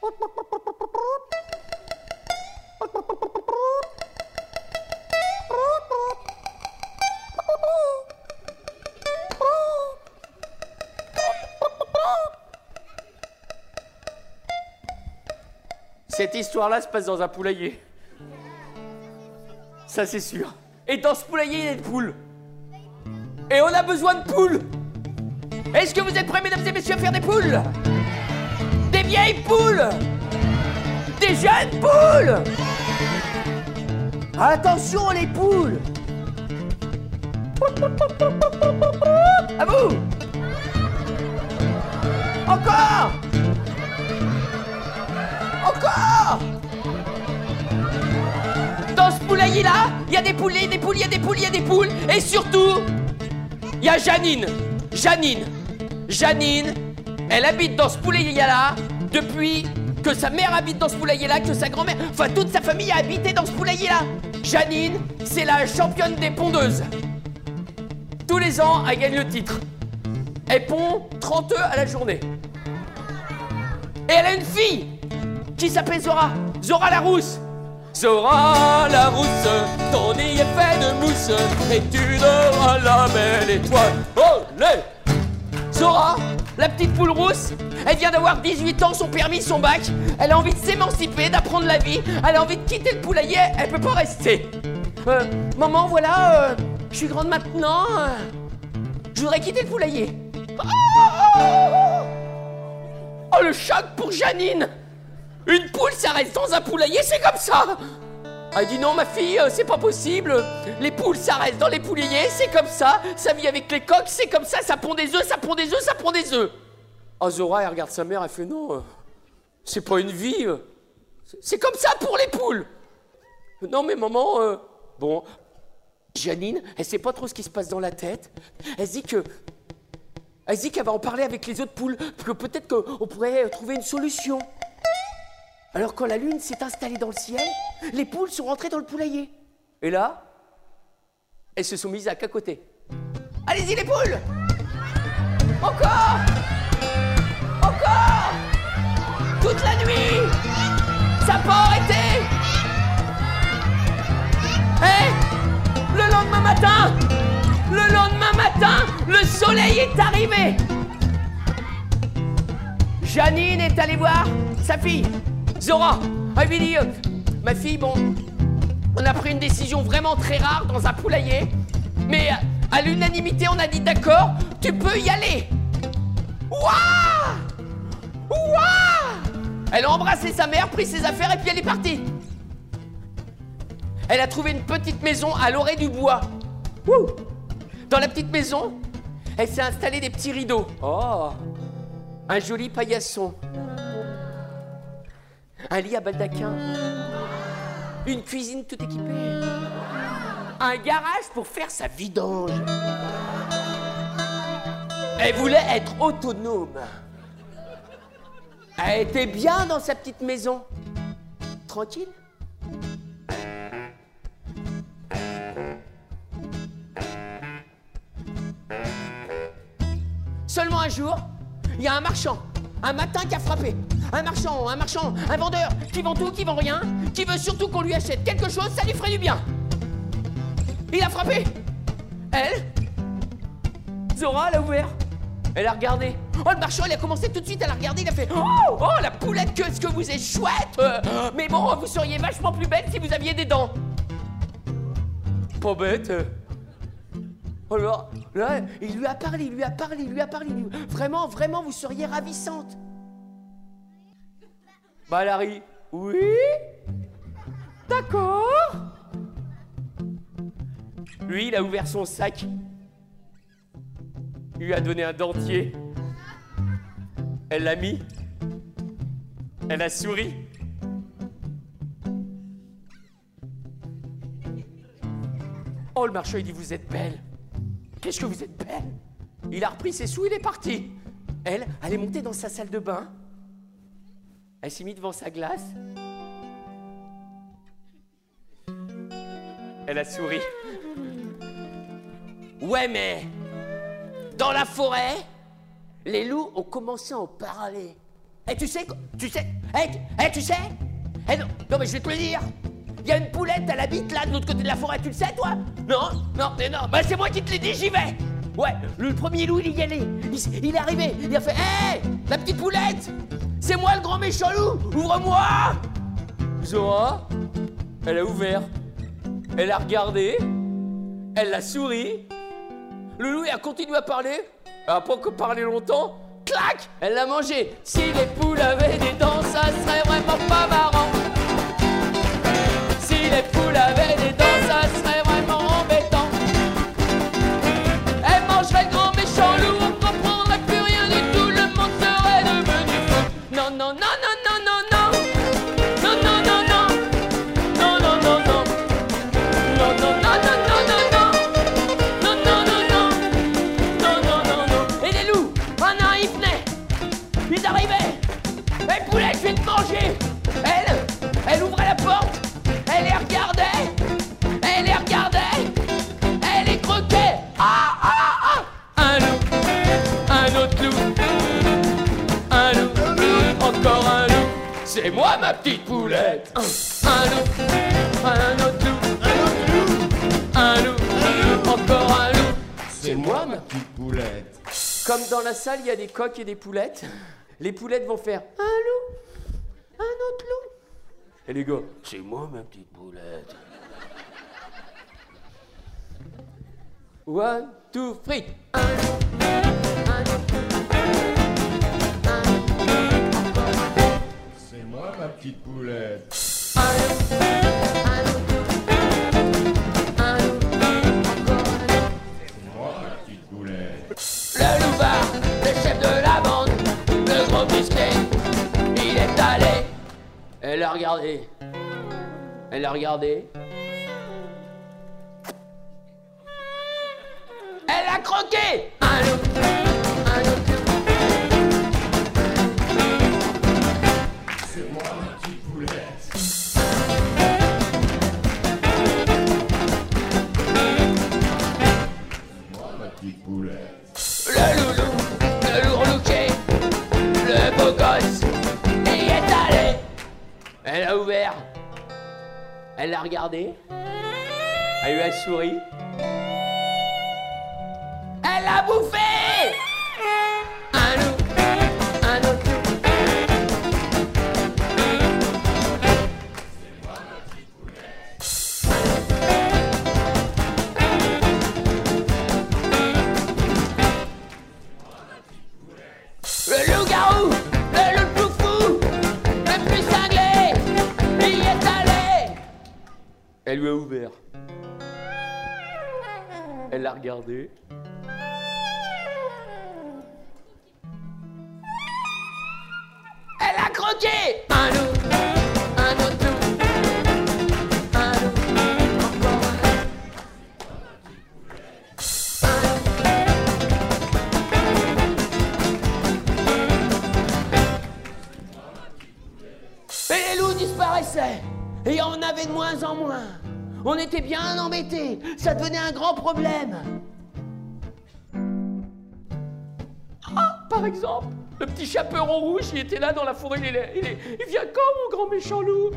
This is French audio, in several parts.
Cette histoire-là se passe dans un poulailler. Ça, c'est sûr. Et dans ce poulailler, il y a des poules. Et on a besoin de poules. Est-ce que vous êtes prêts, mesdames et messieurs, à faire des poules? Des vieilles poules. Des jeunes poules. Attention, les poules. À vous. Encore. Encore. Dans ce poulailler-là, il y a des poules, il y a des poules, il y a des poules, il y a des poules. Et surtout, il y a Janine. Janine, elle habite dans ce poulailler-là depuis que sa mère habite dans ce poulailler-là, que sa grand-mère... Enfin, toute sa famille a habité dans ce poulailler-là. Janine, c'est la championne des pondeuses. Tous les ans, elle gagne le titre. Elle pond 30 œufs à la journée. Et elle a une fille qui s'appelle Zora. Zora la rousse. Zora la rousse, ton nid est fait de mousse et tu auras la belle étoile. Olé! Zora, la petite poule rousse, elle vient d'avoir 18 ans, son permis, son bac. Elle a envie de s'émanciper, d'apprendre la vie. Elle a envie de quitter le poulailler, elle peut pas rester. Maman, voilà, je suis grande maintenant. Je voudrais quitter le poulailler. Oh, le choc pour Janine! Une poule, ça reste dans un poulailler, c'est comme ça! Elle dit non, ma fille, c'est pas possible. Les poules, ça reste dans les poulaillers, c'est comme ça. Ça vit avec les coqs, c'est comme ça. Ça pond des œufs, ça pond des œufs, ça pond des œufs. Oh, Zora, elle regarde sa mère, elle fait non, c'est pas une vie. C'est comme ça pour les poules. Non, mais maman, bon. Janine, elle sait pas trop ce qui se passe dans la tête. Elle se dit qu'elle va en parler avec les autres poules, que peut-être qu'on pourrait trouver une solution. Alors quand la lune s'est installée dans le ciel, les poules sont rentrées dans le poulailler. Et là, elles se sont mises à cacoter. Allez-y les poules! Encore! Encore! Toute la nuit! Ça n'a pas arrêté! Et le lendemain matin, le soleil est arrivé. Janine est allée voir sa fille, Zora. Elle lui dit, ma fille, bon, on a pris une décision vraiment très rare dans un poulailler, mais à l'unanimité, on a dit d'accord, tu peux y aller. Ouah! Ouah! Elle a embrassé sa mère, pris ses affaires et puis elle est partie. Elle a trouvé une petite maison à l'orée du bois. Ouh! Dans la petite maison, elle s'est installée des petits rideaux. Oh! Un joli paillasson. Un lit à baldaquin. Une cuisine toute équipée. Un garage pour faire sa vidange. Elle voulait être autonome. Elle était bien dans sa petite maison. Tranquille. Seulement un jour, il y a un marchand, un matin qui a frappé. Un marchand, un vendeur qui vend tout, qui vend rien, qui veut surtout qu'on lui achète quelque chose, ça lui ferait du bien. Il a frappé. Elle, Zora, elle a ouvert. Elle a regardé. Oh, le marchand, il a commencé tout de suite à la regarder. Il a fait oh, la poulette, qu'est-ce que vous êtes chouette. Mais bon, vous seriez vachement plus belle si vous aviez des dents. Pas bête. Alors, là, il lui a parlé. Vraiment, vous seriez ravissante. Bah, Larry, oui, d'accord. Lui, il a ouvert son sac. Il lui a donné un dentier. Elle l'a mis. Elle a souri. Oh, le marchand, il dit, vous êtes belle. Qu'est-ce que vous êtes belle. Il a repris ses sous, il est parti. Elle est montée dans sa salle de bain. Elle s'est mise devant sa glace. Elle a souri. Ouais, mais dans la forêt, les loups ont commencé à en parler. Et tu sais, tu sais, tu sais non, mais je vais te le dire. Il y a une poulette, elle habite là, de l'autre côté de la forêt, tu le sais, toi? Non, mais non, bah c'est moi qui te l'ai dit, j'y vais. Ouais, le premier loup, il y allait. Il est arrivé, il a fait « Hé, la petite poulette, c'est moi le grand méchant loup, ouvre-moi !» Zora, elle a ouvert, elle a regardé, elle a souri. Le loup, il a continué à parler, elle a pas encore parlé longtemps. Clac, elle l'a mangé. Si les poules avaient des dents, ça serait vraiment pas marrant. Si les poules avaient des dents, ça serait vraiment embêtant. Elle mangerait le grand méchant loup, on comprendrait plus rien du tout, le monde serait devenu fou. Non, non, non, non, non, non, non. Non, non, non, non. Non, non, non, non. Non, non, non, non, non, non, non. Non, non, non, non. Non, non, non, non. Et les loups, ils venaient. Ils arrivaient. Hey, poulet, je vais te manger. Elle ouvrait la porte. Elle les regardait. Elle les regardait. Elle les croquait. Ah, ah, ah. Un loup. Un autre loup. Un loup. Encore un loup. C'est moi, ma petite poulette. Un loup. Un autre loup. Un loup. Encore un loup. C'est moi, ma petite poulette. Comme dans la salle, il y a des coqs et des poulettes. Les poulettes vont faire un loup, un autre loup. Et les gars, c'est moi ma petite poulette. 1, 2, 3. Un loup, un autre loup. C'est moi ma petite poulette. Un loup, un autre loup. Un loup, encore un loup. C'est moi ma petite poulette. Le loupard, le chef de la bande, le gros musclé, il est allé. Elle a regardé. Elle a regardé. Elle a croqué. Un loup, un autre loup. C'est moi ma petite poulette. C'est moi ma petite poulette. Le loulou, le lourlouquet, le beau gosse, il est allé. Elle a ouvert. Elle a regardé. Elle lui a souri. Elle a bouffé. Un loup, un autre loup. C'est moi ma petite poulette. Le loup-garou, le loup plus fou, le plus cinglé, il y est allé. Elle lui a ouvert. Elle l'a regardé. Elle a croqué. Un loup, un autre loup, un loup, encore un loup. Et les loups disparaissaient. Et il y en avait de moins en moins. On était bien embêtés. Ça devenait un grand problème. Ah, par exemple, le petit chaperon rouge, il était là dans la forêt. Il vient quand, mon grand méchant loup?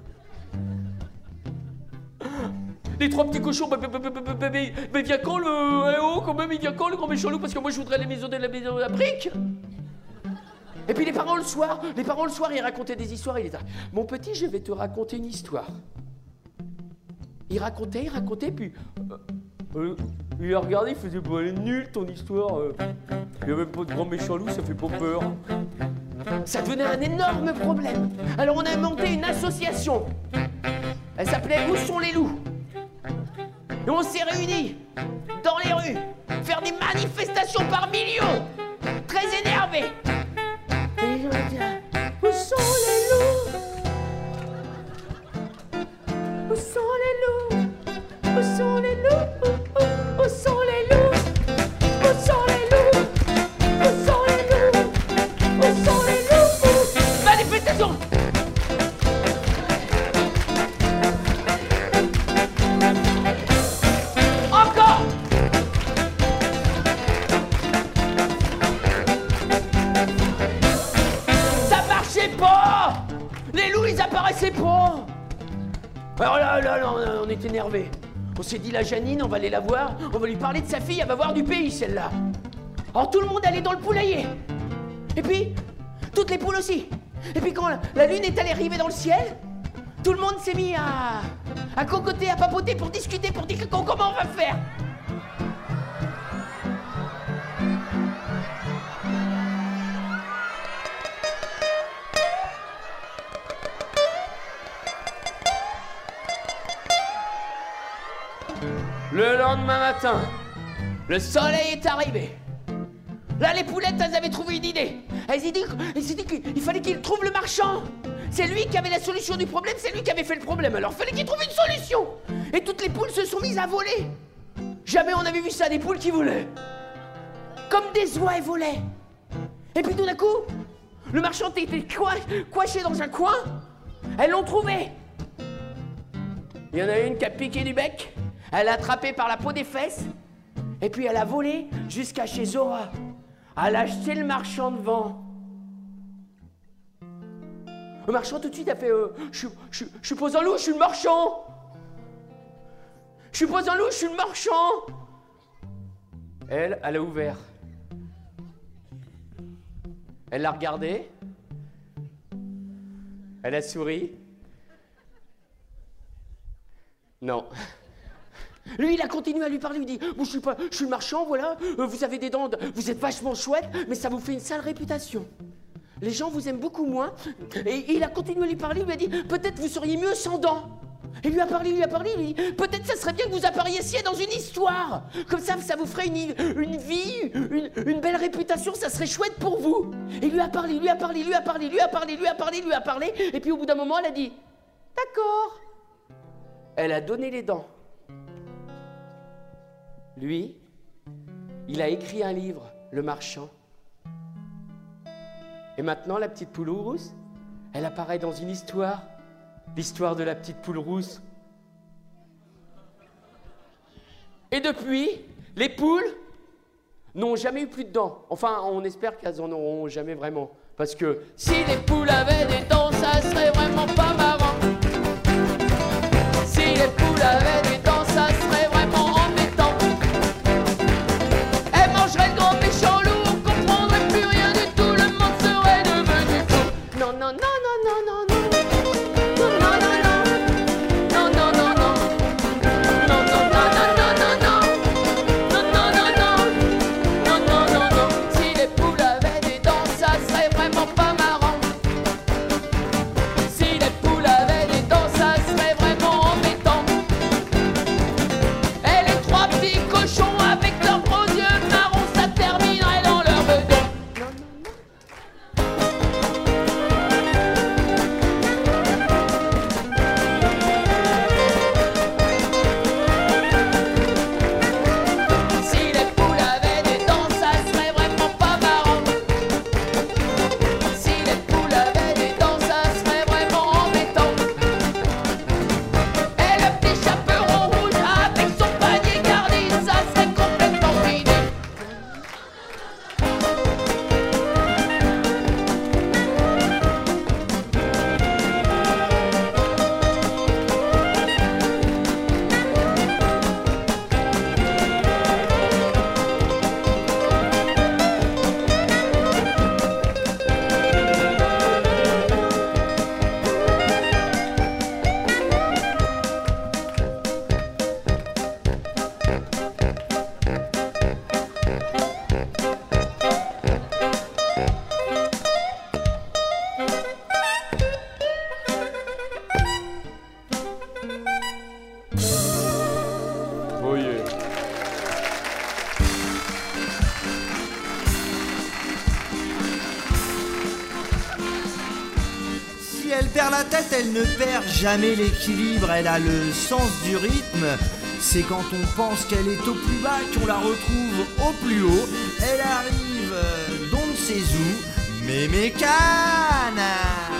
Les trois petits cochons, mais vient quand le... Eh oh, quand même, il vient quand, le grand méchant loup? Parce que moi, je voudrais les maisons de la brique. Et puis les parents le soir, ils racontaient des histoires. Il était là, mon petit, je vais te raconter une histoire. Il racontait, puis il a regardé, il faisait bon, elle est nulle ton histoire. Il n'y a même pas de grand méchant loup, ça fait pas peur. Ça devenait un énorme problème. Alors on a monté une association. Elle s'appelait Où sont les loups? Et on s'est réunis dans les rues, faire des manifestations par millions, très énervés. Et les gens disaient, où sont les loups? Où sont les loups? Où sont les loups? Où sont les loups? Où sont les loups? Où sont les loups? Où sont les loups? Manifestation! Encore! apparaissait pas. Alors là, on est énervé. On s'est dit, la Janine, on va aller la voir, on va lui parler de sa fille, elle va voir du pays, celle-là. Alors tout le monde allait dans le poulailler. Et puis, toutes les poules aussi. Et puis quand la lune est allée arriver dans le ciel, tout le monde s'est mis à cocoter, à papoter pour discuter, pour dire comment on va faire. Le lendemain matin, le soleil est arrivé. Là, les poulettes, elles avaient trouvé une idée. Elles s'est dit qu'il fallait qu'ils trouvent le marchand. C'est lui qui avait la solution du problème, c'est lui qui avait fait le problème. Alors, il fallait qu'il trouve une solution. Et toutes les poules se sont mises à voler. Jamais on avait vu ça, des poules qui volaient. Comme des oies, elles volaient. Et puis tout d'un coup, le marchand était coiché dans un coin. Elles l'ont trouvé. Il y en a une qui a piqué du bec. Elle l'a attrapé par la peau des fesses. Et puis elle a volé jusqu'à chez Zora. Elle a acheté le marchand devant. Le marchand tout de suite a fait je suis pas un loup, je suis le marchand. Je suis pas un loup, je suis le marchand. Elle a ouvert. Elle l'a regardé. Elle a souri. Non. Lui, il a continué à lui parler, il dit « Bon, je suis le marchand, voilà, vous avez des dents, vous êtes vachement chouette, mais ça vous fait une sale réputation. Les gens vous aiment beaucoup moins. » Et il a continué à lui parler, il lui a dit « Peut-être vous seriez mieux sans dents. » Et lui a parlé, il lui dit « Peut-être ça serait bien que vous apparaissiez dans une histoire. Comme ça vous ferait une vie, une belle réputation, ça serait chouette pour vous. » Et lui a parlé, et puis au bout d'un moment, elle a dit « D'accord. » Elle a donné les dents. Lui, il a écrit un livre, Le Marchand. Et maintenant, la petite poule rousse, elle apparaît dans une histoire, l'histoire de la petite poule rousse. Et depuis, les poules n'ont jamais eu plus de dents. Enfin, on espère qu'elles en auront jamais vraiment. Parce que si les poules avaient des dents, ça serait vraiment pas marrant. Si les poules avaient des dents, ça serait vraiment embêtant. Elles mangeraient le grand méchant loup, on comprendrait plus rien du tout, le monde serait devenu fou. Non, non, non, non, non, non, non. Non, non, non, non. Non, non, non, non. Non, non, non, non, non, non. Non, non, non, non. Non, non, non, non. Si les poules avaient des dents, ça serait vraiment pas marrant. Si les poules avaient des dents, ça serait vraiment embêtant. Et les trois petits cochons avec leurs gros yeux marrons, ça terminerait dans leur bedon. Non, non, non. Si les poules avaient des dents, ça serait vraiment pas marrant. Si les poules avaient des dents, ça serait vraiment embêtant. Et le petit chaperon rouge avec son panier garni, ça serait complètement fini. Oh yeah. Si elle perd la tête, elle ne perd jamais l'équilibre, elle a le sens du rythme. C'est quand on pense qu'elle est au plus bas qu'on la retrouve au plus haut. Elle arrive d'on ne sait où, mais mécane.